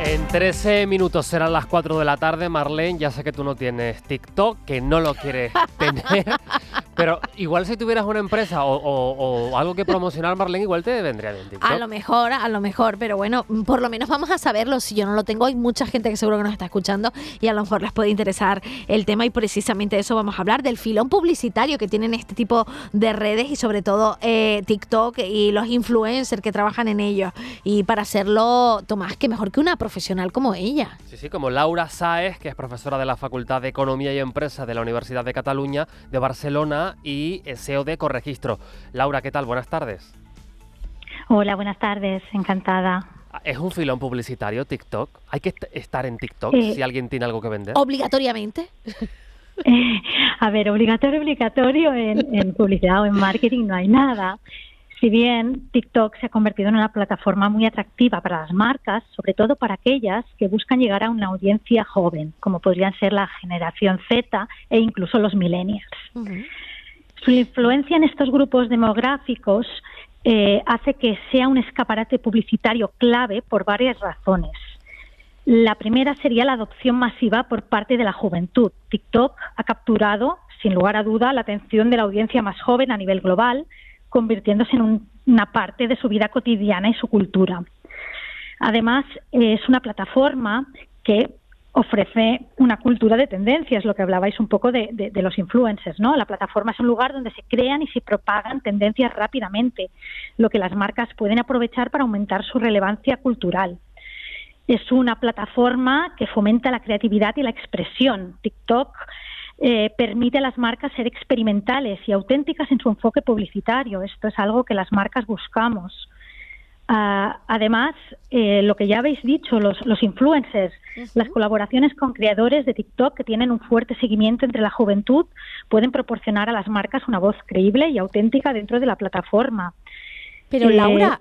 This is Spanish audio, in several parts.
En 13 minutos serán las 4 de la tarde, Marlene. Ya sé que tú no tienes TikTok, que no lo quieres tener, pero igual si tuvieras una empresa o algo que promocionar, Marlene, igual te vendría bien TikTok. A lo mejor, pero bueno, por lo menos vamos a saberlo. Si yo no lo tengo, hay mucha gente que seguro que nos está escuchando y a lo mejor les puede interesar el tema, y precisamente de eso vamos a hablar, del filón publicitario que tienen este tipo de redes y sobre todo TikTok y los influencers que trabajan en ellos. Y para hacerlo, Tomás, que mejor que una profesional como ella. Sí, como Laura Sáez, que es profesora de la Facultad de Economía y Empresa de la Universidad de Cataluña, de Barcelona, y CEO de Corregistro. Laura, ¿qué tal? Buenas tardes. Hola, buenas tardes, encantada. ¿Es un filón publicitario TikTok? ¿Hay que estar en TikTok si alguien tiene algo que vender? ¿Obligatoriamente? A ver, obligatorio en publicidad o en marketing no hay nada. Si bien TikTok se ha convertido en una plataforma muy atractiva para las marcas, sobre todo para aquellas que buscan llegar a una audiencia joven, como podrían ser la generación Z e incluso los millennials. Uh-huh. Su influencia en estos grupos demográficos hace que sea un escaparate publicitario clave por varias razones. La primera sería la adopción masiva por parte de la juventud. TikTok ha capturado, sin lugar a duda, la atención de la audiencia más joven a nivel global, convirtiéndose en una parte de su vida cotidiana y su cultura. Además, es una plataforma que ofrece una cultura de tendencias, lo que hablabais un poco de los influencers, ¿no? La plataforma es un lugar donde se crean y se propagan tendencias rápidamente, lo que las marcas pueden aprovechar para aumentar su relevancia cultural. Es una plataforma que fomenta la creatividad y la expresión. TikTok permite a las marcas ser experimentales y auténticas en su enfoque publicitario. Esto es algo que las marcas buscamos. Además, lo que ya habéis dicho, los influencers, uh-huh. Las colaboraciones con creadores de TikTok que tienen un fuerte seguimiento entre la juventud pueden proporcionar a las marcas una voz creíble y auténtica dentro de la plataforma. Pero Laura,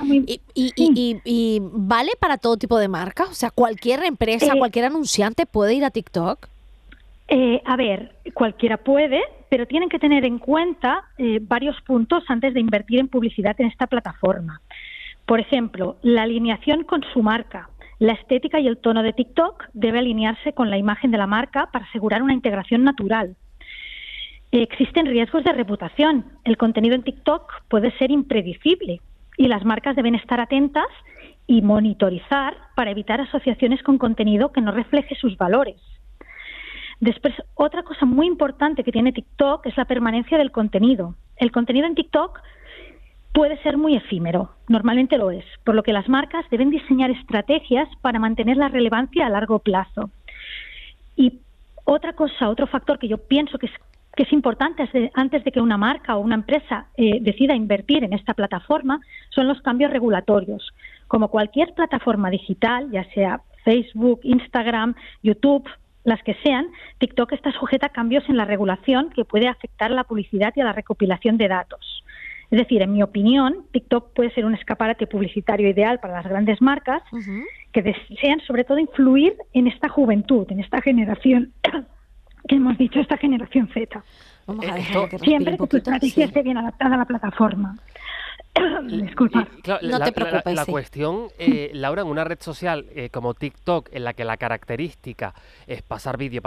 ¿y vale para todo tipo de marcas? O sea, ¿cualquier empresa, cualquier anunciante puede ir a TikTok? A ver, cualquiera puede, pero tienen que tener en cuenta varios puntos antes de invertir en publicidad en esta plataforma. Por ejemplo, la alineación con su marca. La estética y el tono de TikTok debe alinearse con la imagen de la marca para asegurar una integración natural. Existen riesgos de reputación. El contenido en TikTok puede ser impredecible y las marcas deben estar atentas y monitorizar para evitar asociaciones con contenido que no refleje sus valores. Después, otra cosa muy importante que tiene TikTok es la permanencia del contenido. El contenido en TikTok puede ser muy efímero, normalmente lo es, por lo que las marcas deben diseñar estrategias para mantener la relevancia a largo plazo. Y otro factor que yo pienso que es importante antes de que una marca o una empresa decida invertir en esta plataforma son los cambios regulatorios. Como cualquier plataforma digital, ya sea Facebook, Instagram, YouTube, las que sean, TikTok está sujeta a cambios en la regulación que puede afectar a la publicidad y a la recopilación de datos. Es decir, en mi opinión, TikTok puede ser un escaparate publicitario ideal para las grandes marcas uh-huh. que desean sobre todo influir en esta juventud, en esta generación que hemos dicho, esta generación Z. Vamos a dejar que siempre que tu estrategia esté bien adaptada a la plataforma. Disculpa. Claro, no te preocupes. La cuestión, Laura, en una red social como TikTok, en la que la característica es pasar vídeo,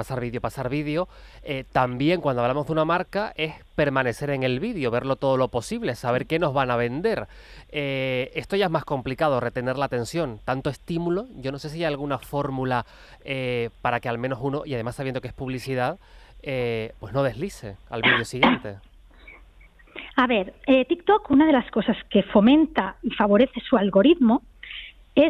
también cuando hablamos de una marca es permanecer en el vídeo, verlo todo lo posible, saber qué nos van a vender. Esto ya es más complicado, retener la atención, tanto estímulo. Yo no sé si hay alguna fórmula para que al menos uno, y además sabiendo que es publicidad, pues no deslice al vídeo siguiente. A ver, TikTok, una de las cosas que fomenta y favorece su algoritmo es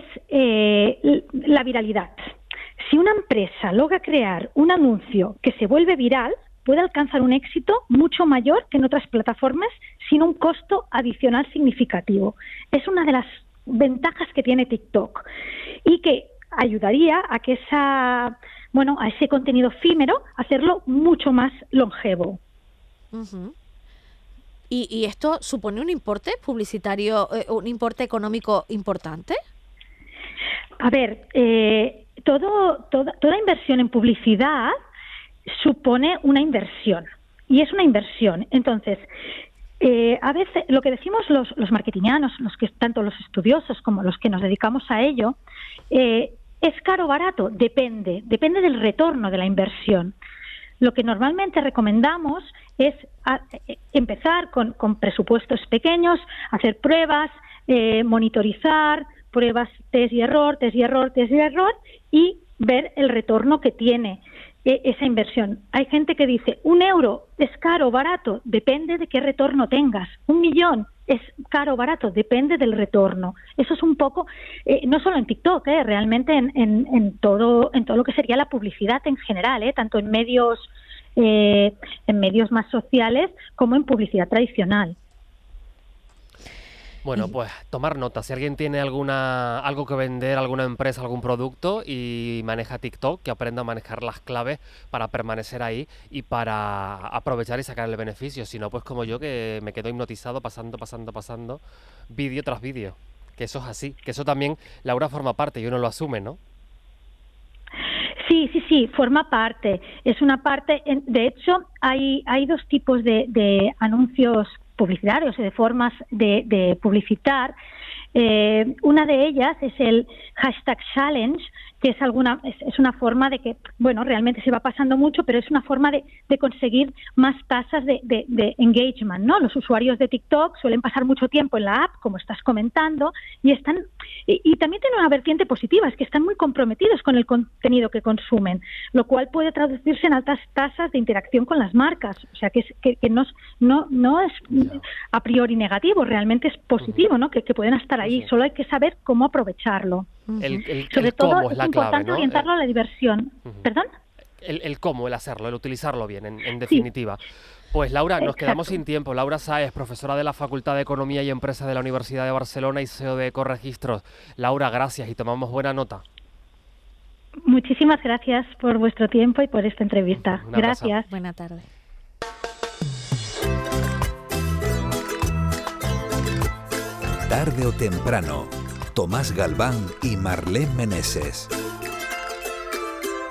la viralidad. Si una empresa logra crear un anuncio que se vuelve viral, puede alcanzar un éxito mucho mayor que en otras plataformas sin un costo adicional significativo. Es una de las ventajas que tiene TikTok y que ayudaría a que a ese contenido efímero, hacerlo mucho más longevo. Uh-huh. ¿Y esto supone un importe publicitario, un importe económico importante? A ver, toda inversión en publicidad supone una inversión, y es una inversión. Entonces, a veces lo que decimos los marketingianos, tanto los estudiosos como los que nos dedicamos a ello, ¿Es caro o barato? Depende del retorno de la inversión. Lo que normalmente recomendamos es empezar con presupuestos pequeños, hacer pruebas, monitorizar, pruebas, test y error, y ver el retorno que tiene esa inversión. Hay gente que dice, 1 euro es caro o barato, depende de qué retorno tengas. 1 millón es caro o barato, depende del retorno. Eso es un poco, no solo en TikTok, realmente en todo lo que sería la publicidad en general, tanto en medios más sociales como en publicidad tradicional. Bueno, pues tomar nota. Si alguien tiene algo que vender, alguna empresa, algún producto y maneja TikTok, que aprenda a manejar las claves para permanecer ahí y para aprovechar y sacar el beneficio. Si no, pues como yo, que me quedo hipnotizado pasando, vídeo tras vídeo. Que eso es así. Que eso también, Laura, forma parte y uno lo asume, ¿no? Sí, forma parte. Es una parte. De hecho, hay 2 tipos de anuncios publicitarios, de formas de publicitar. Una de ellas es el hashtag challenge, que es una forma de que, bueno, realmente se va pasando mucho, pero es una forma de conseguir más tasas de engagement, ¿no? Los usuarios de TikTok suelen pasar mucho tiempo en la app, como estás comentando, y también tiene una vertiente positiva, es que están muy comprometidos con el contenido que consumen, lo cual puede traducirse en altas tasas de interacción con las marcas. O sea, que no es a priori negativo, realmente es positivo, ¿no? Que pueden estar ahí, sí. Solo hay que saber cómo aprovecharlo. Sobre todo es importante, ¿no?, orientarlo a la diversión. ¿Perdón? El cómo, el hacerlo, el utilizarlo bien, en definitiva. Sí. Pues Laura, nos quedamos sin tiempo. Laura Sáez, profesora de la Facultad de Economía y Empresa de la Universidad de Barcelona y CEO de Ecoregistros. Laura, gracias y tomamos buena nota. Muchísimas gracias por vuestro tiempo y por esta entrevista. Gracias. Buena tarde. Tarde o temprano, Tomás Galván y Marlene Meneses.